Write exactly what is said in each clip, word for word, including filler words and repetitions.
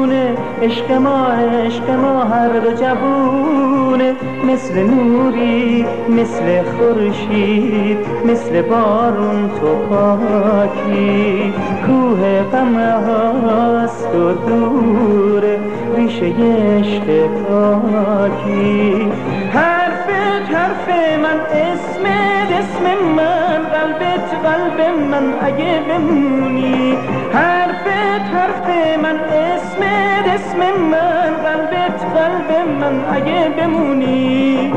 جوونه، عشق ما عشق ما هر دو جوونه، مثل نوری مثل خورشید مثل بارون تو پاکی، کوه غم هاست و دوره ریشه عشق پاکی. حرفت حرف من، اسمت اسم من، قلبت قلب من اگه بمونی. حرفت حرف من، اسمت اسم من، قلبت قلب من اگه بمونی.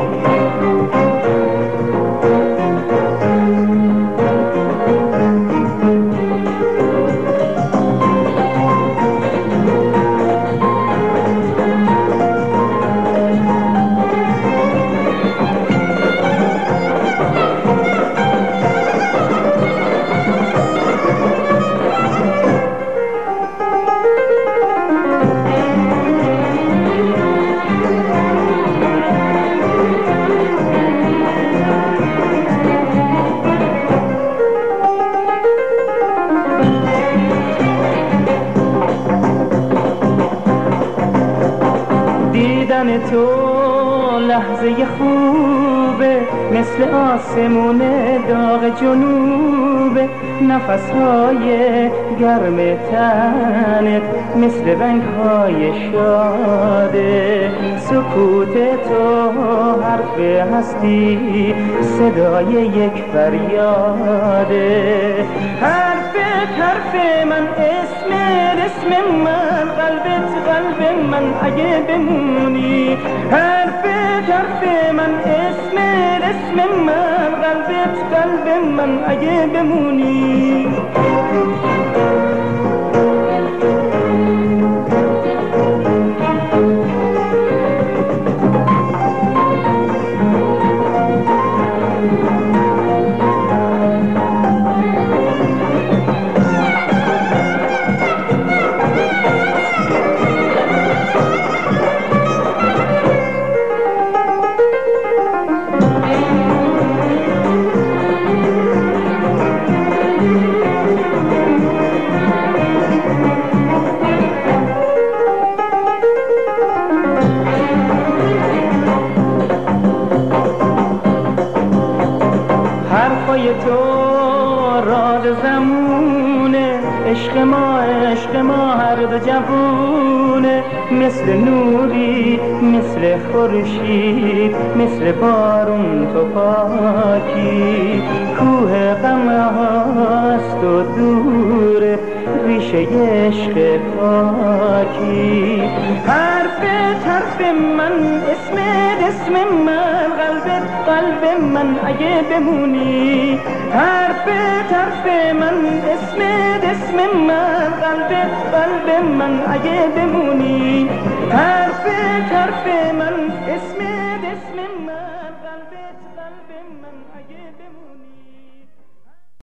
دیدن تو لحظه خوبه، مثل آسمون داغ جنوبه، نفسهای گرم تنت مثل رنگهای شاده، سکوت تو حرف هستی، صدای یک فریاده. حرفت حرف من، اسمت اسم من، قلبت قلب من اگه بمونی. حرفت حرف من، اسمت اسم من، قلبت قلب من اگه بمونی. حرفای تو راز زمونه، عشق ما عشق ما هر دو جوونه، مثل نوری مثل خورشید مثل بارون تو پاکی، کوه غم هاست و دوره ریشه عشق پاکی. حرفت حرف من، اسمت اسم من، قلبت قلب من اگه بمونی. حرفت حرف من، اسمت اسم من، قلبت قلب من اگه بمونی. حرفت حرف من، اسمت اسم من، قلبت قلب من اگه بمونی.